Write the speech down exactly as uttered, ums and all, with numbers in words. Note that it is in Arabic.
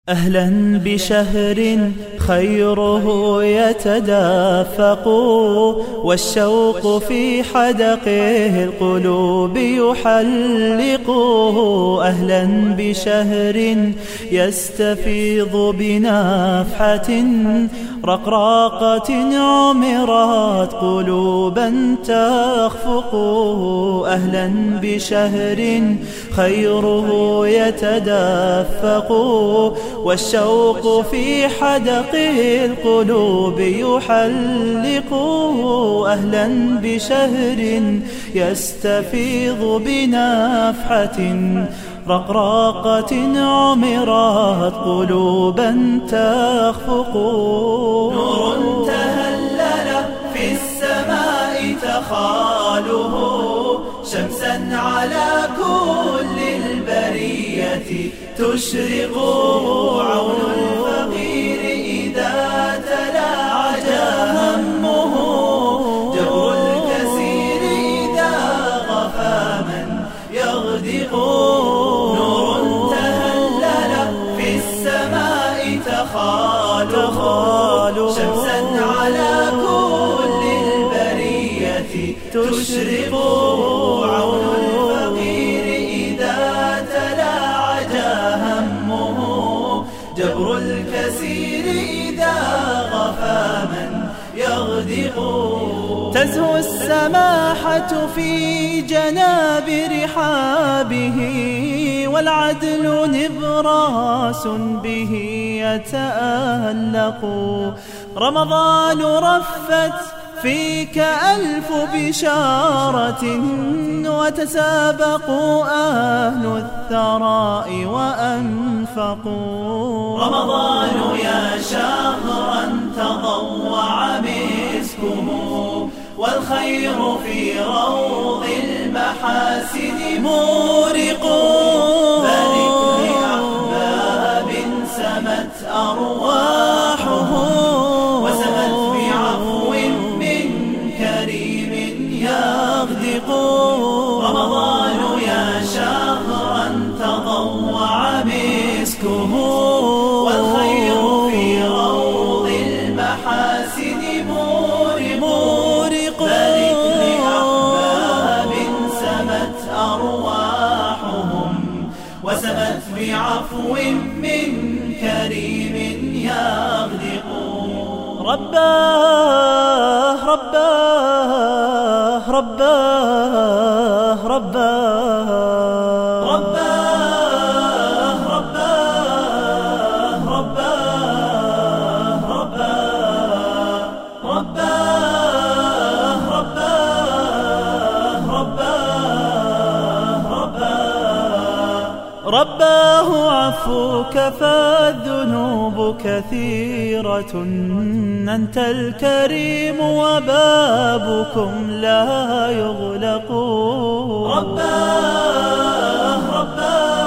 أهلا بشهر خيره يتدافق والشوق في حدقه القلوب يحلقه. أهلا بشهر يستفيض بنفحة رقراقة عمرت قلوبا تخفق. أهلا بشهر خيره يتدافق والشوق في حدقه القلوب يحلق. أهلا بشهر يستفيض بنفحة رقراقة عمرت قلوبا تخفق. نور تهلل في السماء تخاله شمسا على كل البرية تشرق. عون الفقير إذا تلاعج همه جبر الكسير إذا غفى من يغدق. نور تهلل في السماء تخاله شمسا على كل البرية تشرق. عون الفقير إذا تلاعج همه جبر الكسير إذا غفى من يغدق. تزهو السماحة في جناب رحابه والعدل نبراس به يتألق. رمضان رفت فيك ألف بشارة وتسابقوا أهل الثراء وأنفقوا. رمضان يا شهرا تضوع مسكه والخير في روض المحاسن مورق. بارك لأحباب سمت أرواحهم وسمت بعفو من كريم يغدق. رمضان يا شهرا تضوع مسكه والخير في روض المحاسن مورق. بارك لأحباب سمت أرواحهم وسمت بعفو من كريم يغدق. رباه رباه رباه رباه رباه رباه رباه رباه رباه رباه رباه رباه عفوك فالذنوب كثيرة أنت الكريم وبابكم لا يغلق. رباه رباه